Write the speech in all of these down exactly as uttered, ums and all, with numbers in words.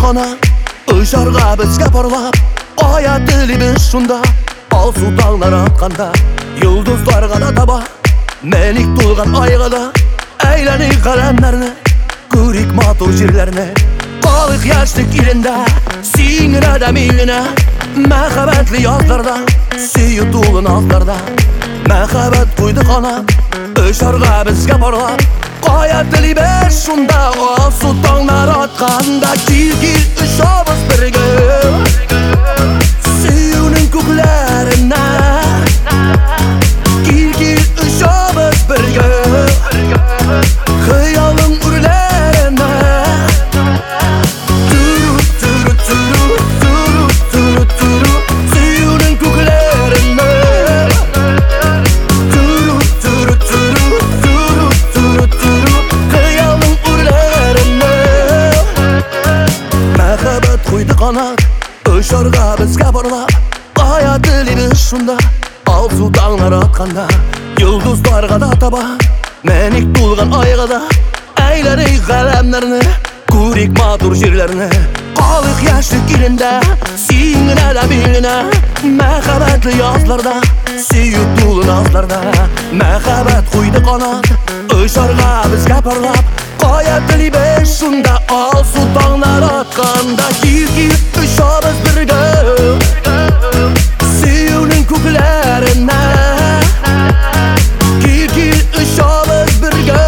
ана ұшарға бізге барлап қоя тілейміз шунда. Алсу таңдар атқанда жұлдыздарға да таба, мәлік толған айға да әйләнек қаламдарны, көрек матур жерлеріне қалық яштық елінде. Сүйіңін адамиліне мәхаббәтлі яздарда, сүйі толын аздарда мәхаббәт қойды қанат ұшарға бізге барлап қоя тілейміз шунда. Алсу таңдар атқанда кел кел ұшамыз бірге сүйінің көклеріне, кел кел ұшамыз бірге қиялың үрлеріне. Туру туру туру туру туру туру сүйінің көклеріне, туру туру туру туру туру туру қиялың үрлеріне. Мәхаббат қойды қанат ұшарға бізге барлап қоя тілейміз шунда. Алсу таңдар атқанда жұлдыздарға да таба, мәлік толған айға да әйләнек ғаламдарны, көрек матур жерлеріне қалық яштық елінде. Сүйіңін адамиліне мәхаббәтлі язларда, сүйі толын аздарда мәхаббат қойды қанат ұшарға бізге барлап қоя тілейміз шунда. Алсу таңдар атқанда кел кел ұшамыз бірге сүйінің көклеріне, кел кел ұшамыз бірге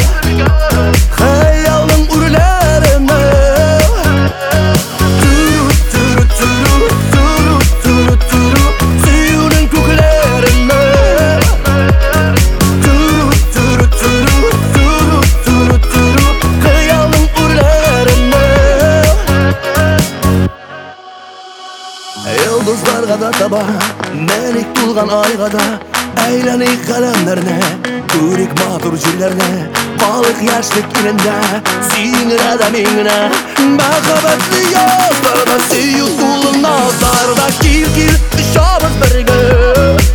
қиялың үрлеріне. Туру туру туру туру туру туру сүйінің көклеріне, туру туру туру туру туру туру қиялың үрлеріне. Жұлдыздарға да таба, мәлік толған айға да әйләнек ғаламдарны, көрек матур жерлеріне қалық яштық елінде. Сүйіңін адамиліне мәхаббәтлі яздарда, сүйі толын аздарда кел кел ұшамыз бірге